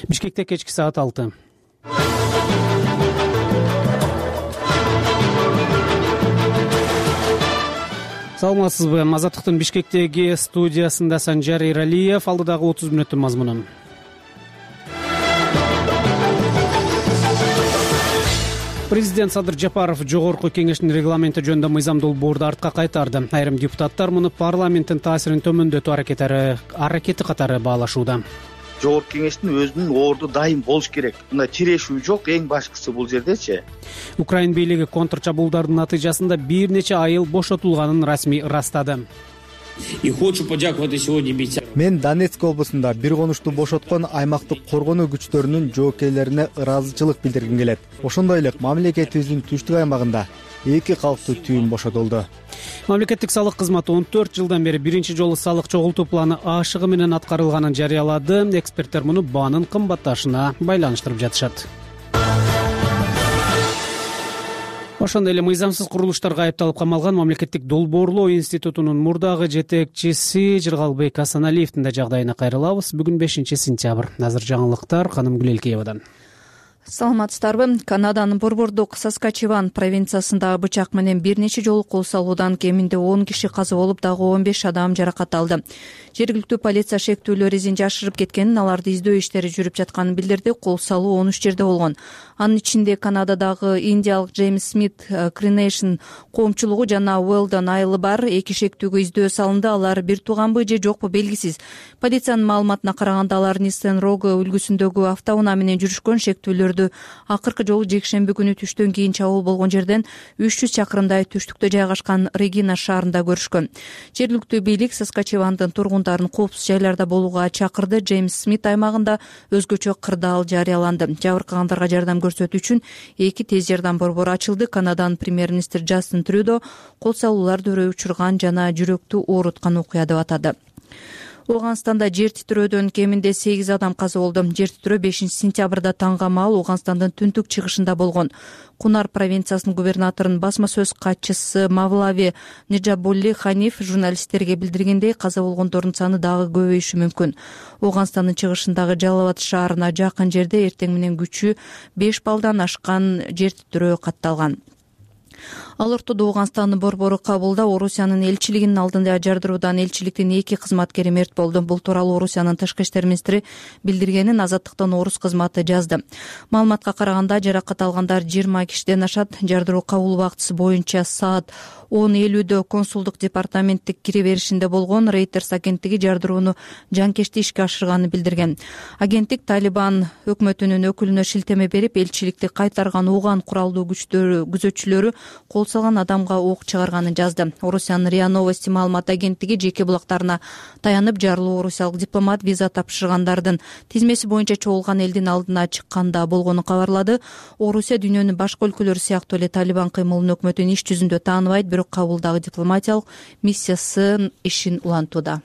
Бишкекте кечки саат 6. Саламатсызбы? Азаттыктын Бишкектеги студиясында Санжар Эралиев, алдыдагы 30 мүнөттүн мазмунун. Президент Садыр Жапаров жогорку кеңештин регламенти жөнүндө мыйзам долбоорду артка кайтарды. Айрым депутаттар муну парламенттин таасирин төмөндөтүү аракети катары баалашууда. Жогорку кеңештин өзүнүн орду дайым болуш керек. Мындай тирешүү жок, эң башкысы бул жердечи. Украин бийлиги контрчабуулдардын натыйжасында бир нече айыл бошотулганын расмий ырастады. Мен Донецк облусунда бир конушту бошоткон аймактык коргонуу күчтөрүнүн жоокейлерине ыраазычылык билдиргим келет. Ошондой эле мамлекетибиздин түштүк аймагында 2 калктуу түйүн бошотулду. Мамлекеттик салык кызматы 14 жылдан бери биринчи жолу салык чогултуу планы ашыгы менен аткарылганын жарыялады. Эксперттер муну баанын кымбатташына байланыштырып жатышат. Ошондой эле мыйзамсыз курулуштарга айыпталып камалган Мамлекеттик долбоорлоо институтунун мурдагы жетекчиси Жыргалбек Асаналиевдин да жагдайына кайрылабыз. Бүгүн 5-сентябрь. Азыр жаңылыктар Ханым Гүлелкеевадан. Саламатсыздарбы? Канаданын борбордук Саскачеван провинциясында бычак менен бир нече жолу кол салуудан кеминде 10 киши каза болуп, дагы 15 адам жаракат алды. Жергиликтүү полиция шектүүлөр изин жашырып кеткенин, аларды издөө иштери жүрүп жатканын билдирди. Кол салуу 13 жерде болгон. Анын ичинде Канададагы индиялык Джеймс Смит Кринейшн коомчулугу жана Уэлдон айылы бар. 2 шектүүгө издөө салынды. Алар бир тууганбы же жокпу белгисиз. Полициянын маалыматына караганда, алар Ниссен Рого үлгүсүндөгү автоунаа менен жүрүшкөн. Шектүүлөрдү акыркы жолу жекшемби күнү түштөн кийин чабуул болгон жерден 300 чакырымдай түштүктө жайгашкан Регина шаарында көрүшкөн. Жергиликтүү бийлик Саскачевандын тургундарын коопсуз жайларда болууга чакырды. Джеймс Смит аймагында өзгөчө кырдаал жарыяланды. Жабыркагандарга жардам көрсөтүү үчүн 2 тез жардам борбору ачылды. Канаданын премьер-министри Джастин Трюдо кол салуулар дөөрөй учурган жана жүрөктү ооруткан окуя деп атады. Ооганстанда жер титирөөдөн кеминде 8 адам каза болду. Жер титирөө 5-сентябрда таңга маал Ооганстандын түндүк чыгышында болгон. Кунар провинциясынын губернаторунун басма сөз катчысы Мавлави Ниджабулли Ханиф журналисттерге билдиргендей, каза болгондордун саны дагы көбөйүшү мүмкүн. Ооганстандын чыгышындагы Жалалабад шаарына жакын жерде эртең менен күчү 5 баллдан ашкан жер титирөө катталган. Ал ортодо Ооганстандын борбору Кабулда Орусиянын элчилигинин алдында жардыруудан элчиликтин 2 кызматкери мерт болду. Бул тууралуу Орусиянын тышкы иштер министри билдиргенин Азаттыктын орус кызматы жазды. Маалыматка караганда, жаракат алгандар 20 кишиден ашат. Жардыруу кабул убактысы боюнча саат 10:50дө консулдук департаменттик кире беришинде болгон. Reuters агенттиги жардырууну жанкечти ишке ашырганын билдирген. Агенттик Талибан өкмөтүнүн өкүлүнө шилтеме берип, элчиликти кайтарган Уган куралдуу күзөтчүлөрү кол салган адамга ок чыгарганын жазды. Орусиянын РИА Новости маалымат агенттиги жеке булактарына таянып, жарлуу орусиялык дипломат виза тапшыргандардын тизмеси боюнча чогулган элдин алдына чыкканда болгонун кабарлады. Орусия дүйнөнүн башка өлкөлөрү сыяктуу эле Талибан кыймылын өкмөтүн иш жүзүндө тааныбайт, бирок Кабулдагы дипломатиялык миссиясы ишин улантууда.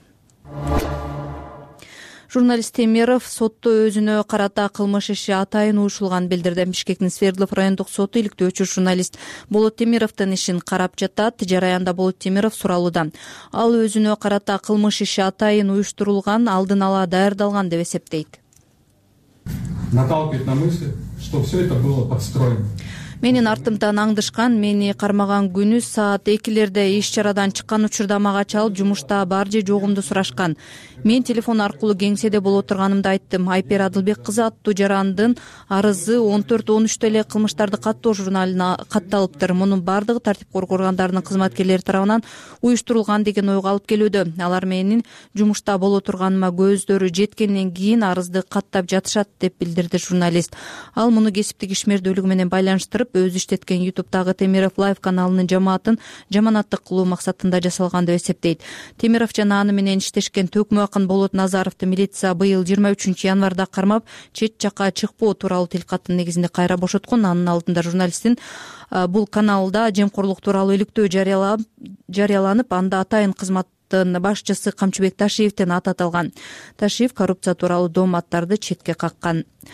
Журналист Темиров сотто өзүнө карата кылмыш иши атайын уюшулганын билдирди. Бишкектин Свердлов райондук соту иликтөөчү журналист Болот Темировдун ишин карап жатат. Жараянда Болот Темиров суралууда. Ал өзүнө карата кылмыш иши атайын уюштурулган, алдын ала даярдалган деп эсептейт. Наталкивает на мысль, что все это было подстроено. Менин артымдан аңдышкан, мени кармаган күнү саат 2-лерде иш чарадан чыккан учурда мага чалып, жумушта бар же жогумду сурашкан. Мен телефон аркылуу кеңседе боло турганымды айттым. Айпер Адылбек кызы аттуу жарандын арызы 14-13 эле кылмыштарды каттоо журналына катталыптыр. Мунун бардыгы тартип коргоо органдарынын кызматкерлери тарабынан уюштурулган деген ойго алып келүүдө. Алар менин жумушта боло турганыма көздөрү жеткенден кийин арызды каттап жатышат деп билдирди журналист. Ал муну кесиптик ишмердүүлүгү менен байланыштырып, өзү иштеткен YouTube'дагы Темиров Лайв каналынын жамаатын жаманаттык кылуу максатында жасалган деп эсептейт. Темиров жана аны менен иштешкен Төкмө Акын Болот Назаровду милиция быйыл 23 январда кармап, чет жакка чыкпоо тууралуу тилкаттын негизинде кайра бошоткон. Анын алдында журналисттин бул каналда жемкорлук тууралуу иликтөө жарыяланып, анда атайын кызматтын башчысы Камчыбек Ташиевдин аты аталган. Ташиев коррупция тууралуу дооматтарды четке каккан.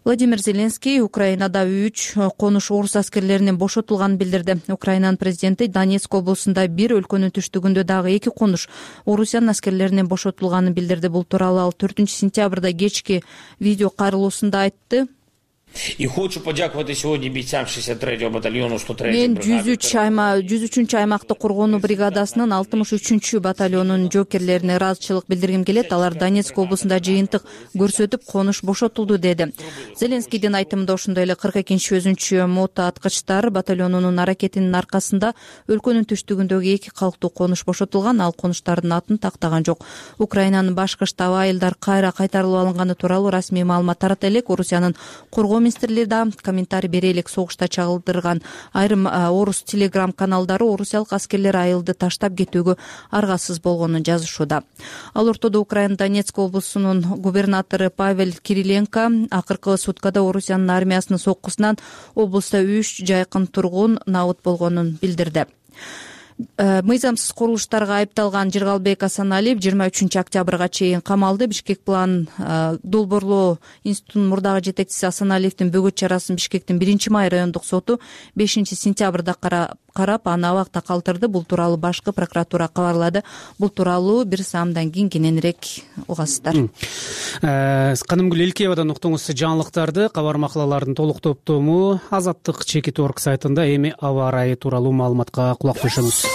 Владимир Зеленский Украинада 3 конуш орус аскерлеринен бошотулганын билдирди. Украинанын президенти Донецк облусунда бир, өлкөнүн түштүгүндө дагы 2 конуш орусиянын аскерлеринен бошотулганын билдирди. Бул тууралуу ал 4-сентябрда кечки видео кайрылуусунда айтты. И хочу подякувати сьогодні бійцям 63-го батальйону 103-ї Мен бригади. 103 аймактык коргонуу бригадасынын 63 батальонунун жоокерлерине ыраазычылык билдиргим келет. Алар Донецк облусунда жыйынтык көрсөтүп, конуш бошотулду деди. Зеленскийдин айтымында ошондой эле 42-өзүнчү мото аткычтар батальонунун аракетинин аркасында өлкөнүн түштүгүндөгү 2 калктуу конуш бошотулган. Ал конуштардын атын тактаган жок. Украинанын башкы штабы айылдар кайра кайтарылып алынганы тууралуу расмий маалымат тарата элек. Орусиянын коргоо министрлиги да комментарий бере элек. Согушта чагылдырган айрым орус телеграм каналдары орусиялык аскерлер айылды таштап кетүүгө аргасыз болгонун жазышууда. Ал ортодо Украина Донецк облусунун губернатору Павел Кириленко акыркы суткада Орусиянын армиясынын соккусунан облуста 3 жайкын тургун набыт болгонун билдирди. Мыйзамсыз курулуштарга айыпталган Жыргалбек Асаналиев 23-октябрга чейин камалды. Бишкек план долбоорлоо институтунун мурдагы жетекчиси Асаналиевдин бөгөт чарасын Бишкектин 1-май райондук соту 5-сентябрда карап, аны абакта калтырды. Бул тууралуу башкы прокуратура кабарлады. Бул тууралуу бир саамдан кийин кененирээк угасыздар. Канымгүл Элкеевадан уктуңуз жаңылыктарды. Кабар макалалардын толук топтому Азаттык Чекит.org сайтында. Эми аба ырайы тууралуу маалыматка кулак түшүңүз.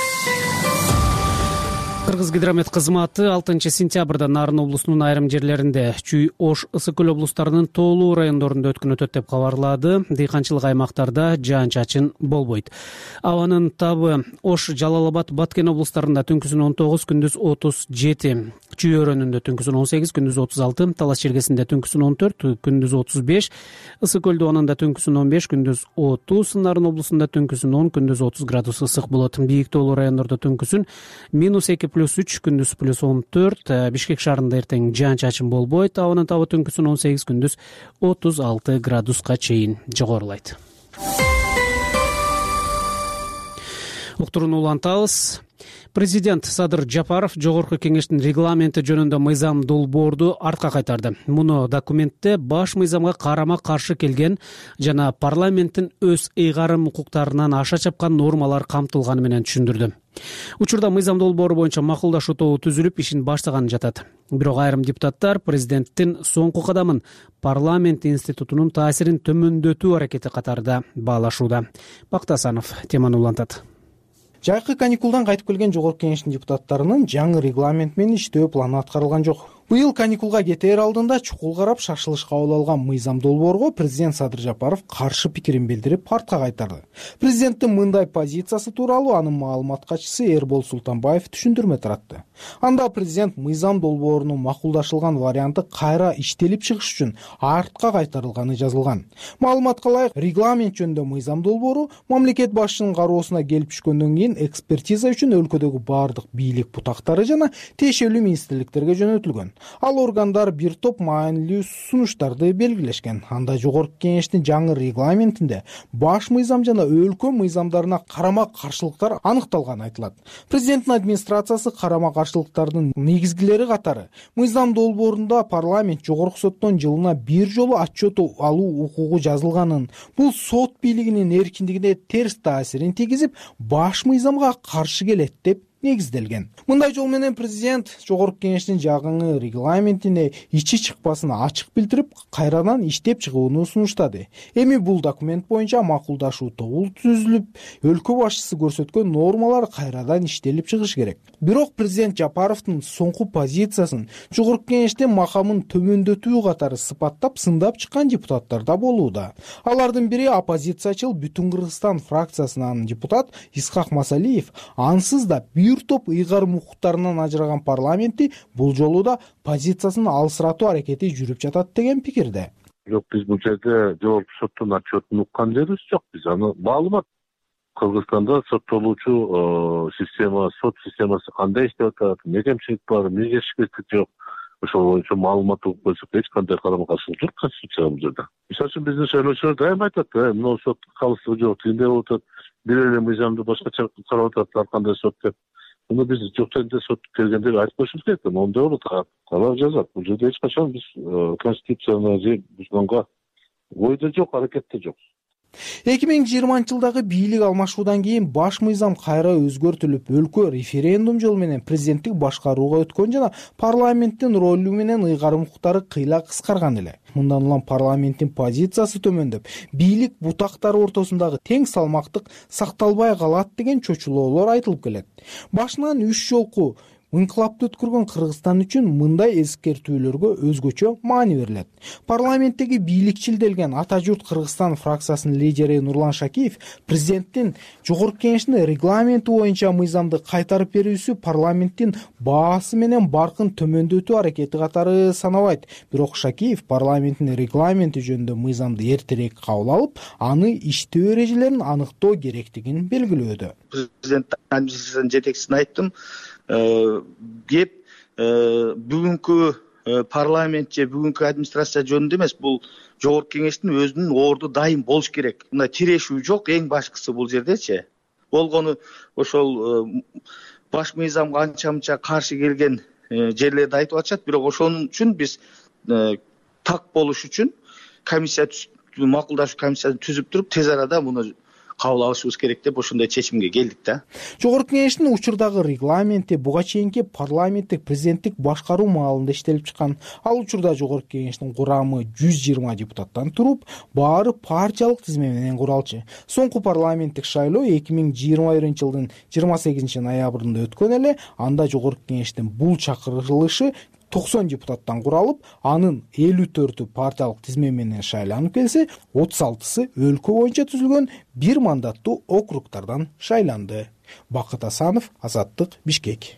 Кыргыз гидромет кызматы 6-сентябрда Нарын облусунун айрым жерлеринде, Чүй, Ош, Ысык көл облустарынын тоолуу райондорунда өткөн өтөт деп кабарлады. Дыйканчылык аймактарда жаан-чачын болбойт. Абанын табы Ош, Жалал-Абад, Баткен облустарында түнкүсүн 19, күндүз 37, Чүй өрөөнүндө түнкүсүн 18, күндүз 36, Талас чергесинде түнкүсүн 14, күндүз 35, Ысык көл доонунда түнкүсүн 15, күндүз 30, Нарын облусунда түнкүсүн 10, күндүз 30 градус ысык болот. Бийик тоолуу райондордо түнкүсүн -2+3, күндүз +14, Бишкек шаарында эртең жаан-чачын болбойт. Абанын табы түнкүсүн 18, күндүз 36 градуска чейин жогорулайт. Уктурууну улантабыз. Президент Садыр Жапаров Жогорку кеңештин регламенти жөнүндө мыйзам долбоорду артка кайтарды. Муну документте баш мыйзамга карама-каршы келген жана парламенттин өз ыйгарым укуктарынан аша чапкан нормалар камтылганы менен түшүндүрдү. Учурда мыйзам долбоору боюнча макулдашуу тобу түзүлүп, ишин баштаганы жатат. Бирок айрым депутаттар президенттин соңку кадамын парламент институтунун таасирин төмөндөтүү аракети катарында баалашууда. Бактасанов теманы улантат. Жайкы каникулдан кайтып келген Жогорку кеңештин депутаттарынын жаңы регламент менен иштөө планы аткарылган жок. Быйыл каникулга кетээр алдында чукул карап шашылыш кабыл алган мыйзам долбоорго президент Садыр Жапаров каршы пикирин билдирип, артка кайтарды. Президенттин мындай позициясы тууралуу анын маалымат катчысы Эрбол Султанбаев түшүндүрмө таратты. Анда президент мыйзам долбоорунун макулдашылган варианты кайра иштелип чыгыш үчүн артка кайтарылганы жазылган. Маалыматка ылайык, регламент жөнүндө мыйзам долбоору мамлекет башчынын кароосуна келип түшкөндөн кийин экспертиза үчүн өлкөдөгү бардык бийлик бутактары жана тиешелүү министрликтерге жөнөтүлгөн. Ал органдар бир топ маанилүү сунуштарды белгилешкен. Анда Жогорку кеңештин жаңы регламентинде баш мыйзам жана өлкө мыйзамдарына карама-каршылыктар анықталганы айтылат. Президенттин администрациясы карама-каршылыктардын негизгилери катары мыйзам долбоорунда парламент Жогорку соттон жылына бир жолу отчет алуу укугу жазылганын, бул сот бийлигинин эркиндигине терс таасирин тийгизип, баш мыйзамга каршы келет деп негизделген. Мындай жол менен президент Жогорку кеңештин жаңы регламентине ичи чыкпасын ачык билдирип, кайрадан иштеп чыгууну сунуштады. Эми бул документ боюнча макулдашуу тобу түзүлүп, өлкө башчысы көрсөткөн нормалар кайрадан иштелип чыгыш керек. Бирок президент Жапаровдун соңку позициясын Жогорку кеңештин макамын төмөндөтүү катары сыпаттап, сындап чыккан депутаттар да болууда. Алардын бири оппозициячыл Бүтүн Кыргызстан фракциясынын депутат Исхак Масалиев, ансыз да бир топ ыйгарым укуктарынан ажыраган парламентти бул жолу да позициясын алысыратуу аракети жүрүп жатат деген пикирде. Жок, биз бул жерде Жогорку соттун отчетун уккан жерибиз жок. Биз аны маалымат Кыргызстанда соттолуучу система, сот системасы кандай иштеп атат, эмне кемчилик бар, эмне жетишпештик жок. Ошол боюнча маалымат угуп койсок, эч кандай карама-каршылык жок конституцияга бул жерде. Мисалы үчүн биздин шайлоочулар дайыма айтат, мына сот калыстыгы жок, тигиндей болуп атат, бир эле мыйзамды башкача карап атат, ар кандай сот деп. Муну биз жок жерде сот келгенде айтып коюшубуз керек. Моундай болот, калап жазат. Бул жерде эч качан биз конституцияны бузганга ойдо жок, аракетте жок. 2020-жылдагы бийлик алмашуудан кийин баш мыйзам кайра өзгөртүлүп, өлкө референдум жолу менен президенттик башкарууга өткөн жана парламенттин ролу менен ыйгарым укуктары кыйла кыскарган эле. Мындан улам парламенттин позициясы төмөндөп, бийлик бутактары ортосундагы тең салмактык сакталбай калат деген чочулоолор айтылып келет. Башынан 3 жолку ыңкылапты өткөргөн Кыргызстан үчүн мындай эскертүүлөргө өзгөчө маани берилет. Парламенттеги бийликчилделген Ата журт Кыргызстан фракциясынын лидери Нурлан Шакиев президенттин жогорку кеңештин регламенти боюнча мыйзамды кайтарып берүүсү парламенттин баасы менен баркын төмөндөтүү аракети катары санабайт. Бирок Шакиев парламенттин регламенти жөнүндө мыйзамды эртерээк кабыл алып, аны иштөө эрежелерин аныктоо керектигин белгилөөдө. Президент администрациянын жетекчисине айттым, кеп бүгүнкү парламент же бүгүнкү администрация жөнүндө эмес, бул жогорку кеңештин өзүнүн орду дайым болуш керек. Мындай тирешүү жок, эң башкысы бул жердечи. Болгону ошол баш мыйзамга анча-мынча каршы келген жерлерди айтып атышат, бирок ошонун үчүн биз так болуш үчүн комиссия макулдашуу комиссиясын түзүп туруп, тез арада муну кабыл алышыбыз керек деп ошондой чечимге келдик да. Жогорку кеңештин учурдагы регламенти буга чейинки парламенттик президенттик башкаруу маалында иштелип чыккан. Ал учурда жогорку кеңештин курамы 120 депутаттан туруп, баары партиялык тизме менен куралчу. Соңку парламенттик шайлоо 2021-жылдын 28 ноябрында өткөн эле. Анда жогорку кеңештин бул чакырылышы 90 депутаттан куралып, анын 54-ü партиялык тизме менен шайланып келсе, 36-сы өлкө боюнча түзүлгөн 1 мандаттуу округтардан шайланды. Бакыт Асанов, Азаттык, Бишкек.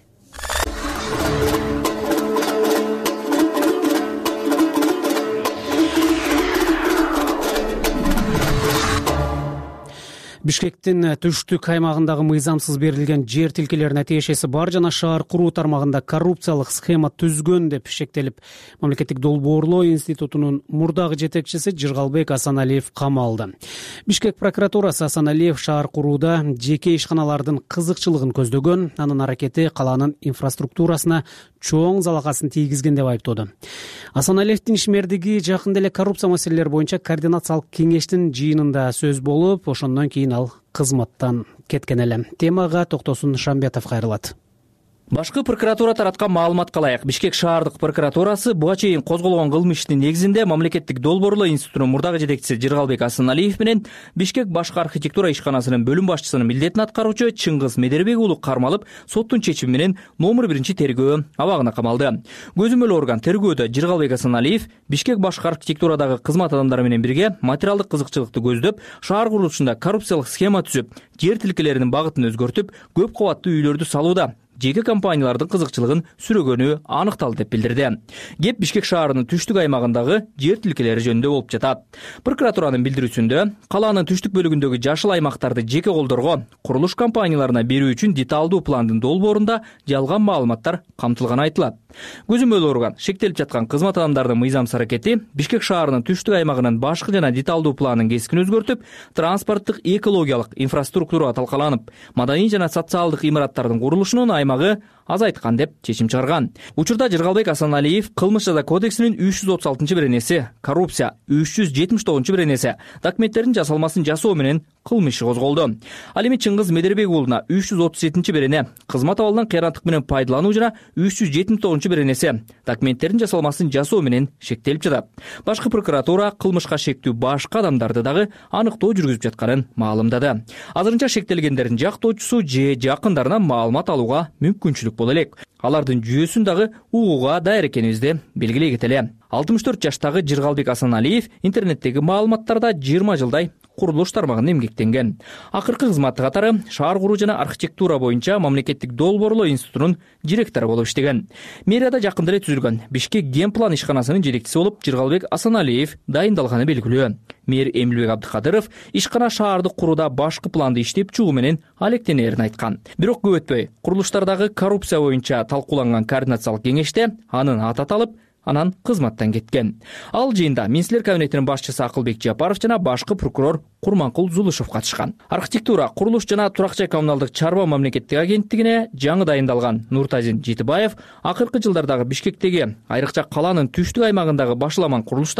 Бишкектин түштүк аймагындагы мыйзамсыз берилген жер тилкелерине тиешеси бар жана шаар куруу тармагында коррупциялык схема түзгөн деп шектелип, Мамлекеттик долбоорлоо институтунун мурдагы жетекчиси Жыргалбек Асаналиев камалды. Бишкек прокуратурасы Асаналиев шаар курууда жеке ишканалардын кызыкчылыгын көздөгөн, анын аракети калаанын инфраструктурасына чоң залакасын тийгизген деп айыптоодо. Асаналиевдин ишмердиги жакында эле коррупция маселелери боюнча координациялык кеңештин жыйынында сөз болуп, ошондон кийин ал кызматтан кеткен эле. Темага Токтосун Шамбетов кайрылат. Башкы прокуратура тараткан маалыматка ылайык, Бишкек шаардык прокуратурасы буга чейин козголгон кылмыш иштин негизинде Мамлекеттик долбоорлоо институтунун мурдагы жетекчиси Жыргалбек Асаналиев менен Бишкек башкы архитектура ишканасынын бөлүм башчысынын милдетин аткаруучу Чыңгыз Медербек уулу кармалып, соттун чечими менен номер 1 тергөө абагына камалды. Көзөмөл орган тергөөдө Жыргалбек Асаналиев Бишкек башкы архитектурадагы кызмат адамдары менен бирге материалдык кызыкчылыкты көздөп, шаар курулушунда коррупциялык схема түзүп, жер тилкелеринин багытын өзгөртүп, көп кабаттуу үйлөрдү салууда жеке компаниялардын кызыкчылыгын сүрөгөнү аныкталды деп билдирди. Кеп Бишкек шаарынын түштүк аймагындагы жер тилкелери жөнүндө болуп жатат. Прокуратуранын билдирүүсүндө калаанын түштүк бөлүгүндөгү жашыл аймактарды жеке колдорго, курулуш компанияларына берүү үчүн деталдуу пландын долбоорунда жалган маалыматтар камтылганы айтылат. Көзөмөл орган шектелип жаткан кызмат адамдарынын мыйзамсыз аракети Бишкек шаарынын түштүк аймагынын башкы жана деталдуу планын кескин өзгөртүп, транспорттук экологиялык инфраструктура талкаланып, маданий жана социалдык имараттардын курулушунун аймагы азайткан деп чечим чыгарган. Учурда Жыргалбек Асаналиев кылмыш жаза кодексинин 336-беренеси, коррупция 379-беренеси, документтердин жасалмасын жасоо менен кылмыш иши козголду. Ал эми Чыңгыз Медербек уулуна 337-берене, кызмат абалынан кыйраттык менен пайдалануу жана 379-беренеси, документтердин жасалмасын жасоо менен шектелип жатат. Башкы прокуратура кылмышка шектүү башка адамдарды дагы аныктоо жүргүзүп жатканын маалымдады. Азырынча шектелгендердин жактоочусу же жакындарынан маалымат алууга мүмкүнчүлүк боло элек. Алардын жүйөсүн дагы угууга даяр экенибизди белгилей кетели. 64 жаштагы Жыргалбек Асаналиев интернеттеги маалыматтарда 20 жылдай курулуш тармагында эмгектенген. Акыркы кызматы катары шаар куруу жана архитектура боюнча Мамлекеттик долбоорлоо институтунун директору болуп иштеген. Мэрияда жакында эле түзүлгөн Бишкек генплан ишканасынын жетекчиси болуп Жыргалбек Асаналиев дайындалганы белгилүү. Мэр Эмилбек Абдыкадыров ишкана шаардык курууда башкы планды иштеп чыгуу менен алектенерин айткан. Бирок көп өтпөй курулуштардагы коррупция боюнча талкууланган координациялык кеңеште анын аты аталып, анан кызматтан кеткен. Ал жыйында Министрлер кабинетинин башчысы Акылбек Жапаров жана башкы прокурор Курманкул Зулушев катышкан. Архитектура, курулуш жана турак жай коммуналдык чарба мамлекеттик агенттигине жаңы дайындалган Нуртазин Житибаев акыркы жылдардагы Бишкектеги, айрыкча калаанын түштүк аймагындагы башламан курулуштарга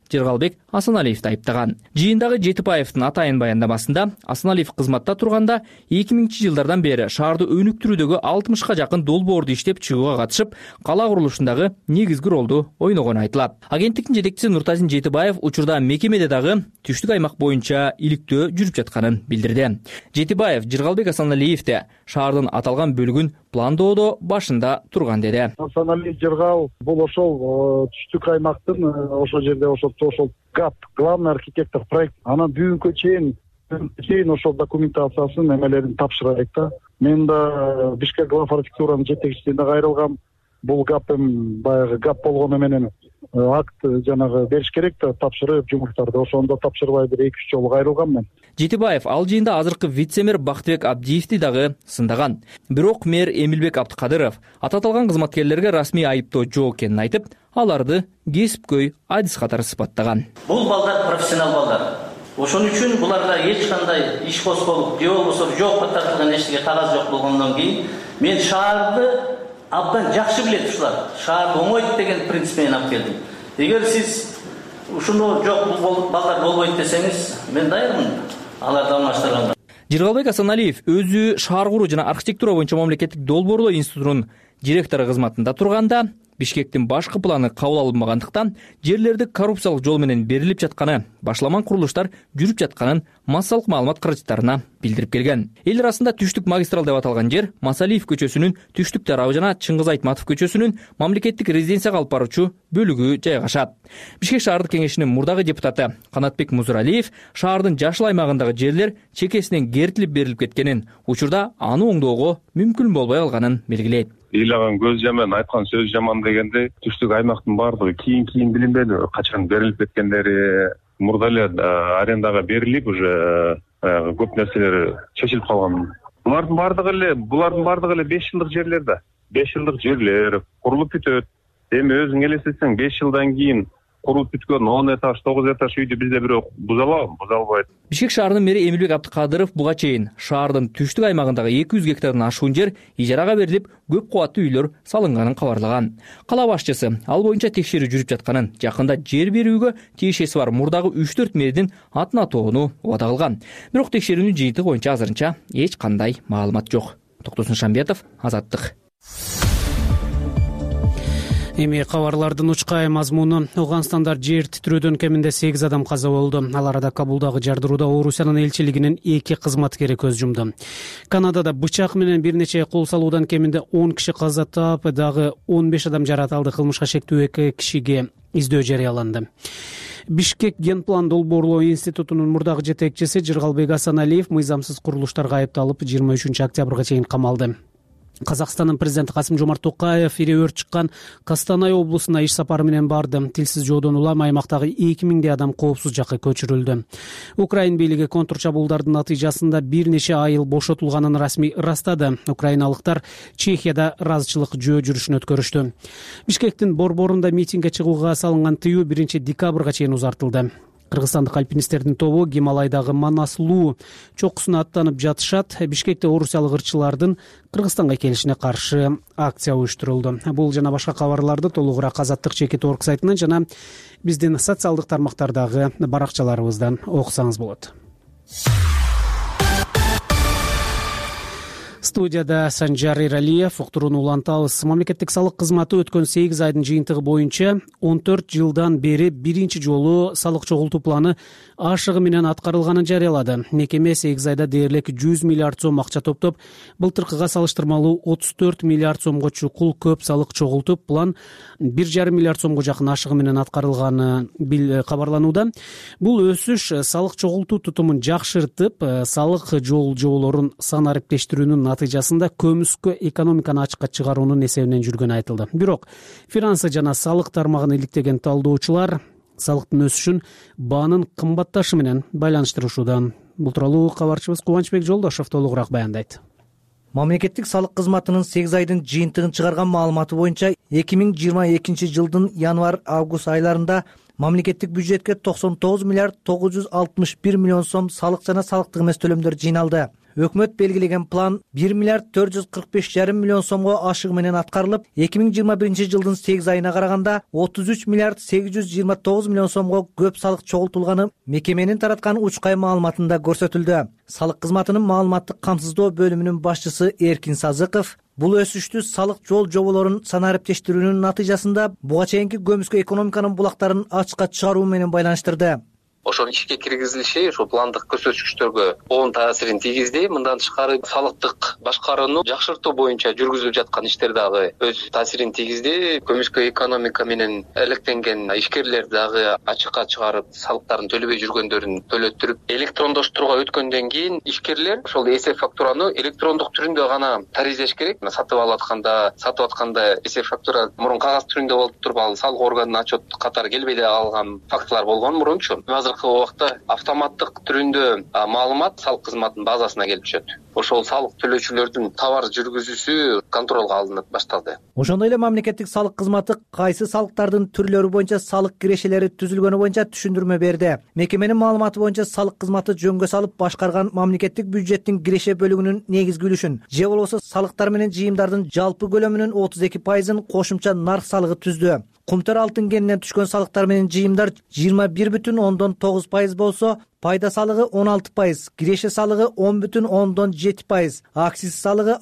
Жыргалбек Асаналиевди айыптаган. Жыйындагы Жетибаевдин атайын баяндамасында Асаналиев кызматта турганда 2000-жылдардан бери шаарды өнүктүрүүдөгү 60га жакын долбоорду иштеп чыгууга катышып, кала курулушундагы негизги ролду ойногону айтылат. Агенттиктин жетекчиси Нуртазин Жетибаев учурда мекемеде дагы түштүк аймак боюнча иликтөө жүрүп жатканын билдирди. Жетибаев Жыргалбек Асаналиевди шаардын аталган бөлүгүн пландоодо башында турган деди. Асаналиев Жыргал бул ошол түштүк аймактын ошол жерде ошол ГАП, главный архитектор проект. Анан бүгүнкү чейин ошол документациясын эмелерин тапшырайык да. Мен да Бишкек глав архитектуранын жетекчисине кайрылгам. Бул ГАП баягы ГАП болгону менен акт жанагы бериш керек да, тапшырып жумуштарды. Ошондо тапшырбай бир 2-3 жолу кайрылгам мен. Жетибаев ал жыйында азыркы вице-мэр Бактыбек Абдиевди дагы сындаган. Бирок мэр Эмилбек Абдыкадыров аталган кызматкерлерге расмий айыптоо жок экенин айтып, аларды кесипкөй адис катары сыпаттаган. Бул балдар профессионал балдар. Ошон үчүн буларда эч кандай иш козголуп, же болбосо жоопко тартылган эчтеке кагаз жок болгондон кийин мен шаарды абдан жакшы билет ушулар. Шаарды оңойт деген принцип менен алып келдим. Эгер сиз ушуну жок бул балдар болбойт десеңиз, мен даярмын аларды алмаштырганга. Жыргалбек Асаналиев өзү шаар куруу жана архитектура боюнча мамлекеттик долбоорлоо институтунун директору кызматында турганда Бишкектин башкы планы кабыл алынбагандыктан жерлерди коррупциялык жол менен берилип жатканы, башламан курулуштар жүрүп жатканын массалык маалымат каражаттарына билдирип келген. Эл арасында түштүк магистрал деп аталган жер Масалиев көчөсүнүн түштүк тарабы жана Чыңгыз Айтматов көчөсүнүн мамлекеттик резиденцияга алып баруучу бөлүгү жайгашат. Бишкек шаардык кеңешинин мурдагы депутаты Канатбек Музуралиев шаардын жашыл аймагындагы жерлер чекесинен кертилип берилип кеткенин, учурда аны оңдоого мүмкүн болбой калганын белгилейт. Ыйлаган көз жаман, айткан сөз жаман дегенде түштүк аймактын баардыгы кийин билинбеди. Качан берилип кеткендери, мурда эле арендага берилип, уже көп нерселер чечилип калган. Булардын баардыгы эле 5 жылдык жерлер да. 5 жылдык жерлер курулуп бүтөт. Эми өзүң элестетсең 5 жылдан кийин курулуп бүткөн 10 этаж, 9 этаж үйдү бизде бирок бузалабы? Бузалбайт. Бишкек шаарынын мэри Эмилбек Абдыкадыров буга чейин шаардын түштүк аймагындагы 200 гектардан ашуун жер ижарага берилип, көп кабаттуу үйлөр салынганын кабарлаган. Кала башчысы ал боюнча текшерүү жүрүп жатканын, жакында жер берүүгө тиешеси бар мурдагы 3-4 мэрдин атын атоону убада кылган. Бирок текшерүүнүн жыйынтыгы боюнча азырынча эч кандай маалымат жок. Токтосун Шамбетов, Азаттык. Эми кабарлардын учкай мазмуну: Ауганстанда жер титирөөдөн кеминде 8 адам каза болду. Ал арада Кабулдагы жардырууда Орусиянын элчилигинин 2 кызматкери көз жумду. Канадада бычак менен бир нече кол салуудан кеминде 10 киши каза таап, дагы 15 адам жарат алды. Кылмышка шектүү 2 кишиге издөө жарыяланды. Бишкек генплан долбоорлоо институтунун мурдагы жетекчиси Жыргалбек Асаналиев мыйзамсыз курулуштарга айыпталып 23 октябрга чейин камалды. Казакстандын президенти Касым-Жомарт Токаев ири өрт чыккан Костанай облусуна иш сапары менен барды. Тилсиз жоодон улам аймактагы 2000 адам коопсуз жакка көчүрүлдү. Украин бийлиги контрчабуулдардын натыйжасында бир нече айыл бошотулганын расмий ырастады. Украиналыктар Чехияда ыраазычылык жөө жүрүшүн өткөрүштү. Бишкектин борборунда митингге чыгууга салынган тыюу 1 декабрга чейин узартылды. Кыргызстандык альпинисттердин тобу Гималайдагы Манаслуу чокусуна аттанып жатышат. Бишкекте орусиялык ырчылардын Кыргызстанга келишине каршы акция уюштурулду. Бул жана башка кабарларды толугураак Азаттык.org сайтынан жана биздин социалдык тармактардагы баракчаларыбыздан окусаңыз болот. Студияда Санжар Иралиев, уктурууну улантабыз. Мамлекеттик салык кызматы өткөн 8 айдын жыйынтыгы боюнча 14 жылдан бери биринчи жолу салык чогултуу планы ашыгы менен аткарылганын жарыялады. Мекеме 8 айда дээрлик 100 миллиард сом акча топтоп, былтыркыга салыштырмалуу 34 миллиард сомго чукул көп салык чогултуп, план 1,5 миллиард сомго жакын ашыгы менен аткарылганы кабарланууда. Бул өсүш салык чогултуу тутумун жакшыртып, салык жоболорун сан ариптештирүүнүн натыйжасында көмүскө экономиканы ачыкка чыгаруунун эсебинен жүргөнү айтылды. Бирок финансы жана салык тармагын иликтеген талдоочулар салыктын өсүшүн баанын кымбатташы менен байланыштырышууда. Бул тууралуу кабарчыбыз Кубанычбек Жолдошов толугураак баяндайт. Мамлекеттик салык кызматынын 8 айдын жыйынтыгын чыгарган маалыматы боюнча 2022 жылдын январь-август айларында мамлекеттик бюджетке 99 миллиард 961 миллион сом салык жана салыктык эмес төлөмдөр жыйналды. өкмөт белгилеген план 1 миллиард 445,5 миллион сомго ашыгы менен аткарылып, 2021 жылдын 8 айына караганда 33 миллиард 829 миллион сомго көп салык чогултулганы мекеменин тараткан учкай маалыматында көрсөтүлдү. Салык кызматынын маалыматтык камсыздоо бөлүмүнүн башчысы Эркин Сазыков бул өсүштү салык жол жоболорун санариптештирүүнүн натыйжасында буга чейинки көмүскө экономиканын булактарын ачыкка чыгаруу менен байланыштырды. Ошонун ишке киргизилиши ушул пландык көрсөткүчтөргө оң таасирин тийгизди. Мындан тышкары салыктык башкарууну жакшыртуу боюнча жүргүзүлүп жаткан иштер дагы өз таасирин тийгизди. Көмүскө экономика менен алектенген ишкерлер дагы ачыкка чыгарып, салыктарын төлөбөй жүргөндөрүн төлөттүрүп, электрондоштурууга өткөндөн кийин ишкерлер ошол эсеп фактураны электрондук түрүндө гана таризлеш керек. Сатып атканда эсеп фактура мурун кагаз түрүндө болуп туруп, ал салык органынын отчет катары келбей калган фактылар болгон мурунчу. Азыркы убакта автоматтык түрүндө маалымат салык кызматынын базасына келип түшөт. Ошол салык төлөөчүлөрдүн товар жүргүзүүсү контролго алынып башталды. Ошондой эле мамлекеттик салык кызматы кайсы салыктардын түрлөрү боюнча салык кирешелери түзүлгөнү боюнча түшүндүрмө берди. Мекеменин маалыматы боюнча салык кызматы жөнгө салып башкарган мамлекеттик бюджеттин киреше бөлүгүнүн негизги үлүшүн, же болбосо салыктар менен жыйымдардын жалпы көлөмүнүн 32%-ын кошумча нарк салыгы түздү. Кумтөр алтын кенинен түшкөн салыктар менен жыйымдар 21,9% болсо, пайда салыгы 16%, киреше салыгы 10,7%, акциз салыгы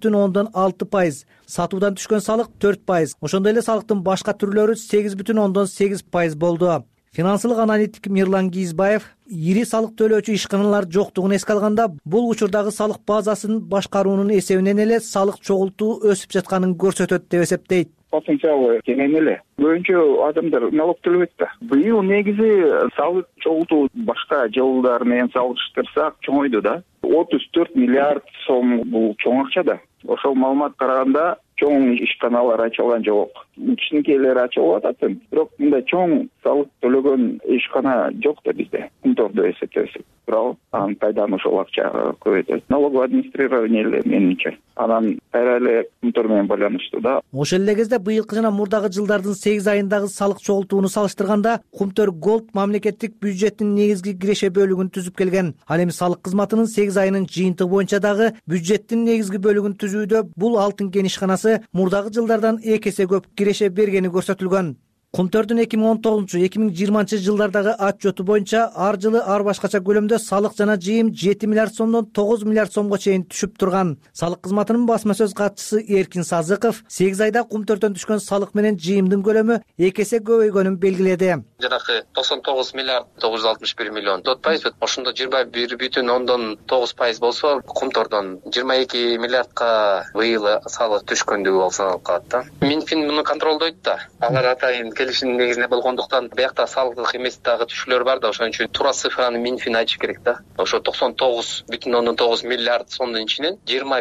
6,6%, сатуудан түшкөн салык 4%. Ошондой эле салыктын башка түрлөрү 8,8% болду. Финансылык аналитик Мирлан Кийизбаев ири салык төлөөчү ишканалар жоктугун эске алганда, бул учурдагы салык базасын башкаруунун эсебинен эле салык чогултуу өсүп жатканын көрсөтөт деп эсептейт. Потенциалы кенен эле. Көбүнчө адамдар налог төлөбөйт да. Быйыл негизи салык чогултуу башка жылдар менен салыштырсак чоңойду да. 34 миллиард сом бул чоң акча да. Ошол маалымат караганда чоң ишканалар ачылган жок. Кичинекейлер ачылып атат, бирок мындай чоң салык төлөгөн ишкана жок да бизде. Кумтордо эсептесек, бирок анын пайданы ошол акча көбөйтөт. Налоговый администрирование эле менимче. Анан кайра эле кумтор менен байланыштуу да. Ошол эле кезде быйылкы жана мурдагы жылдардын 8 айындагы салык чогултууну салыштырганда, Кумтөр Голд мамлекеттик бюджеттин негизги киреше бөлүгүн түзүп келген. Ал эми салык кызматынын 8 айынын жыйынтыгы боюнча дагы бюджеттин негизги бөлүгүн түзүүдө бул алтын кен ишканасы мурдагы жылдардан 2 эсе көп киреше бергени көрсөтүлгөн. Кумтөрдүн 2019-2020 жылдардагы отчету боюнча ар жылы ар башкача көлөмдө салык жана жыйым 7 миллиард сомдон 9 миллиард сомго чейин түшүп турган. Салык кызматынын басма сөз катчысы Эркин Сазыков 8 айда Кумтөрдөн түшкөн салык менен жыйымдын көлөмү 2 эсе көбөйгөнүн белгиледи. Жанакы 99 миллиард 961 миллион 4%, ошондо 21,9% болсо, Кумтордон 22 миллиардка быйыл салык түшкөндүгү болсо калат да. Минфин муну контролдойт да. Алар атайын келишимдин негизинде болгондуктан биякта салыктык эмес дагы түшүүлөр бар да, ошон үчүн туура цифраны Минфин айтыш керек да. Ошо 99,9 миллиард сомдун ичинен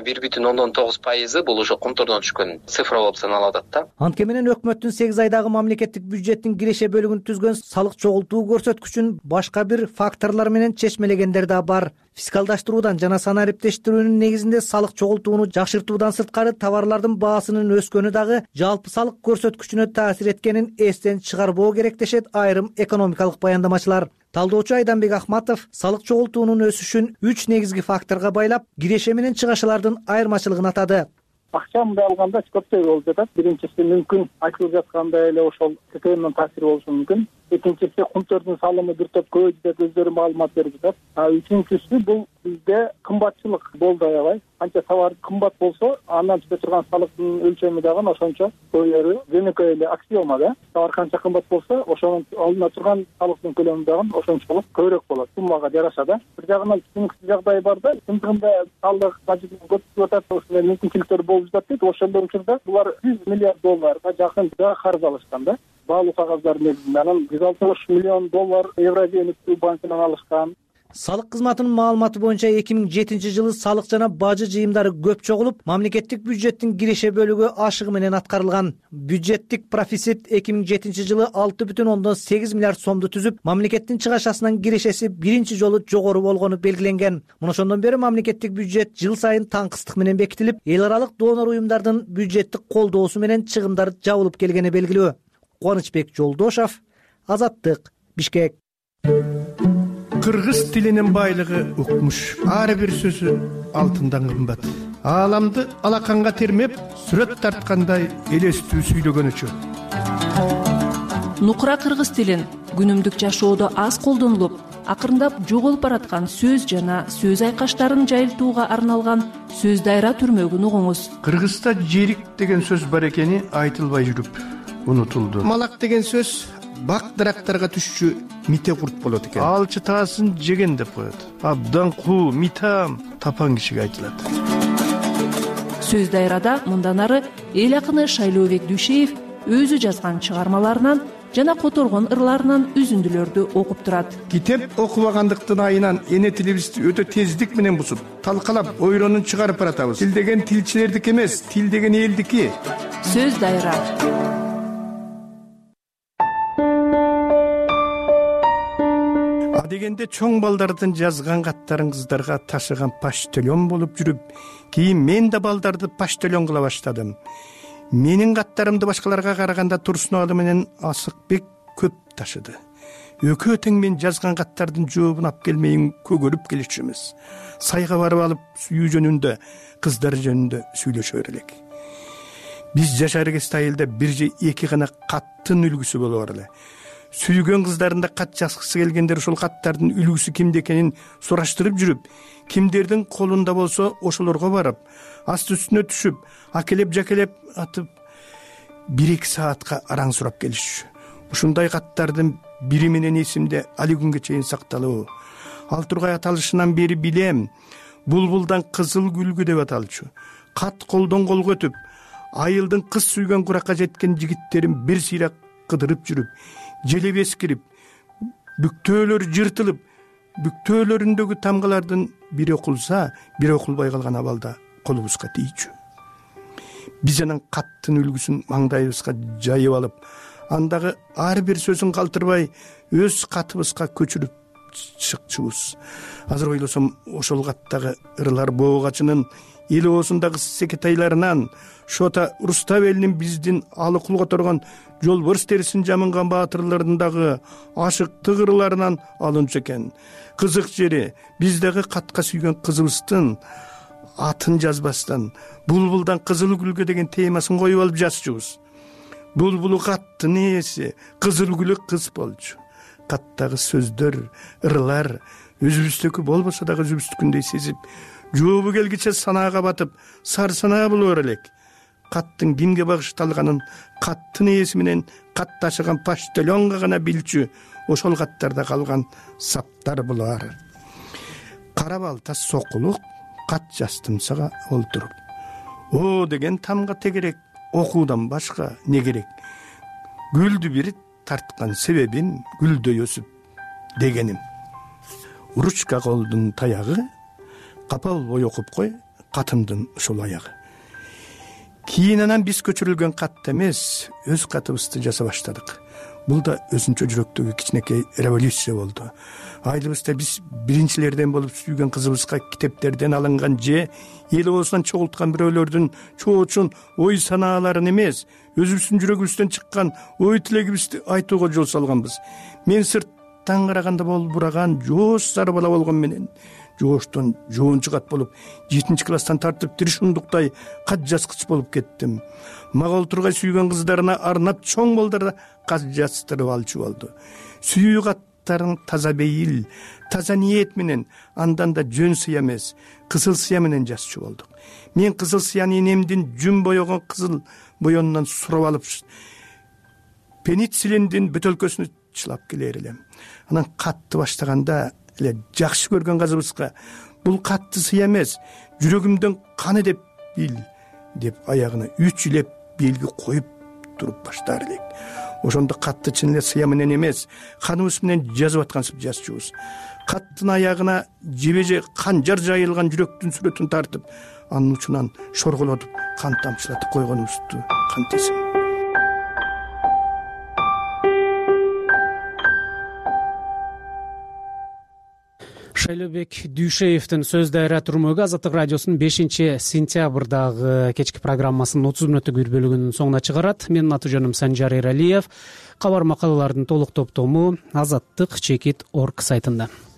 21,9% бул ошо Кумтордон түшкөн цифра болуп саналып атат да. Антке менен өкмөттүн 8 айдагы мамлекеттик бюджеттин киреше бөлүгүн түзгөн салык чогултуу көрсөткүчүн башка бир факторлор менен чечмелегендер да бар. Фискалдаштыруудан жана санариптештирүүнүн негизинде салык чогултууну жакшыртуудан сырткары товарлардын баасынын өскөнү дагы жалпы салык көрсөткүчүнө таасир эткенин эстен чыгарбоо керек дешет айрым экономикалык баяндамачылар. Талдоочу Айданбек Ахматов салык чогултуунун өсүшүн 3 негизги факторго байлап, киреше менен чыгашалардын айырмачылыгын атады. Акча мындай алганда көптөй болуп жатат. Биринчиси мүмкүн айтылып жаткандай эле ошол ККМдин таасири болушу мүмкүн. Экинчиси Кумтөрдүн салымы бир топ көбөйдү деп өздөрү маалымат берип жатат. Үчүнчүсү бул бизде кымбатчылык болду аябай. Канча товар кымбат болсо, андан түшө турган салыктын өлчөмү дагы ошончо көбөйөрү. Жөнөкөй эле аксиома да. Товар канча кымбат болсо, ошонун алына турган салыктын көлөмү дагы ошончолук көбүрөөк болот. Суммага жараша да. Бир жагынан түшүнүксүз жагдай бар да. Чындыгында салык бажы көбөйүп атат, ошол мүмкүнчүлүктөр болуп жатат дейт. Ошондор учурда булар $100 миллиард жакын карыз алышкан да. Баалуу кагаздар негизинде анан $160 миллион Евразия өнүктүү банкынан алышкан. Салык кызматынын маалыматы боюнча 2007 жылы салык жана бажы жыйымдары көп чогулуп, мамлекеттик бюджеттин киреше бөлүгү ашыгы менен аткарылган. Бюджеттик профицит 2007 жылы 6,8 миллиард сомду түзүп, мамлекеттин чыгашасынан кирешеси биринчи жолу жогору болгону белгиленген. Мына ошондон бери мамлекеттик бюджет жыл сайын таңкыстык менен бекитилип, эл аралык донор уюмдардын бюджеттик колдоосу менен чыгымдар жабылып келгени белгилүү. Кубанычбек Жолдошов, Азаттык, Бишкек. Кыргыз тилинин байлыгы укмуш. Ар бир сөзү алтындан кымбат. Ааламды алаканга термеп сүрөт тарткандай элестүү сүйлөгөнүчү. Нукура кыргыз тилин күнүмдүк жашоодо аз колдонулуп, акырындап жоголуп бараткан сөз жана сөз айкаштарын жайылтууга арналган сөз дайра түрмөгүн угуңуз. Кыргызда жерик деген сөз бар экени айтылбай жүрүп унутулду. Малак деген сөз бак дарактарга түшчү мите курт болот экен. Ал чытаасын жеген деп коет. Абдан куу, митам тапан кишиге айтылат. Сөз дайрада мындан ары эл акыны Шайлообек Дүйшеев өзү жазган чыгармаларынан жана которгон ырларынан үзүндүлөрдү окуп турат. Китеп окубагандыктын айынан эне тилибизди өтө тездик менен бусуп, талкалап, ойронун чыгарып баратабыз. Тил деген тилчилердики эмес, тил деген элдики. Сөз дайра. Дегенде чоң балдардын жазган каттарын кыздарга ташыган почтальон болуп жүрүп, кийин мен да балдарды почтальон кыла баштадым. Менин каттарымды башкаларга караганда Турсуналы менен Асыкбек көп ташыды. Экөө тең мен жазган каттардын жообун алып келмейин көгөрүп келишчүбүз. Сайга барып алып сүйүү жөнүндө, кыздар жөнүндө сүйлөшөр элек. Биз жашар кезде айылда бир же эки гана каттын үлгүсү болор эле. Сүйгөн кыздарында кат жазгысы келгендер ошол каттардын үлгүсү кимде экенин сураштырып жүрүп, кимдердин колунда болсо ошолорго барып, асты үстүнө түшүп, акелеп жакелеп атып 1-2 саатка араң сурап келишчү. Ушундай каттардын бири менен эсимде али күнгө чейин сакталуу. Ал тургай аталышынан бери билем. Булбулдан кызыл гүлгү деп аталчу. Кат колдон колго өтүп, айылдын кыз сүйгөн куракка жеткен жигиттерин бир сыйрак кыдырып жүрүп, желеп эскирип, бүктөөлөр жыртылып, бүктөөлөрүндөгү тамгалардын бири окулса, бири окулбай калган абалда колубузга тийчү. Биз анан каттын үлгүсүн маңдайыбызга жайып алып, андагы ар бир сөзүн калтырбай өз катыбызга көчүрүп чыкчубуз. Азыр ойлосом, ошол каттагы ырлар боогачынын эл оозундагы секетайларынан, Шота Руставелдин биздин алыкул которгон жолборс терисин жамынган баатырларындагы ашыктык ырларынан алынчу экен. Кызык жери, биздеги катка сүйгөн кызыбыздын атын жазбастан булбулдан кызыл гүлгө деген темасын коюп алып жазчубуз. Булбулу каттын ээси, кызыл гүлү кыз болчу. Каттагы сөздөр, ырлар өзүбүздүкү болбосо дагы өзүбүздүкүндөй сезип, жообу келгиче санаага батып, сар санаа болор элек. Каттын кимге багышталганын каттын ээси менен кат ташыган почтальонго гана билчү, ошол каттарда калган саптар булар. Кара балта сокулук кат жастымсага олтуруп. О деген тамга тегерек, окуудан башка не керек? Гүлдү бир тарткан себебин гүлдөй өсүп дегеним. Ручка колдун таягы, капал бой окуп кой, катымдын ушул аягы. Кийин анан биз көчүрүлгөн кат эмес, өз катыбызды жаза баштадык. Бул да өзүнчө жүрөктөгү кичинекей революция болду. Айылыбызда биз биринчилерден болуп сүйгөн кызыбызга китептерден алынган же эл оозунан чогулткан бирөөлөрдүн чоочун ой санааларын эмес, өзүбүздүн жүрөгүбүздөн чыккан ой тилегибизди айтууга жол салганбыз. Мен сырттан караганда болбураган жооз сары бала болгон менен жооштон жоон чыгат болуп, 7 класстан тартып тиришундуктай кат жазгыч болуп кеттим. Мага олтургай сүйгөн кыздарына арнап чоң балдарда кат жаздырып алчу болду. Сүйүү каттарын таза бейил, таза ниет менен, андан да жөн сыя эмес, кызыл сыя менен жазчу болдук. Мен кызыл сыяны энемдин жүн боёгон кызыл боёнунан сурап алып, пенициллиндин бөтөлкөсүнө чылап келер элем. Анан катты баштаганда эле жакшы көргөн кызыбызга бул катты сыя эмес, жүрөгүмдөн каны деп бил деп аягына 3 илеп белги коюп туруп баштар элек. Ошондо катты чын эле сыя менен эмес, каныбыз менен жазып аткансып жазчубуз. Каттын аягына жебеже канжар жайылган жүрөктүн сүрөтүн тартып, анын учунан шорголотуп, кан тамчылатып койгонубузду кантесин. Шайлообек Дүйшеевдин сөз дайра түрмөгү Азаттык радиосунун 5-сентябрдагы кечки программасынын 30 мүнөттүк бир бөлүгүнүн соңуна чыгарат. Менин аты жөнүм Санжар Эралиев. Кабар макалалардын толук топтому Азаттык.org сайтында.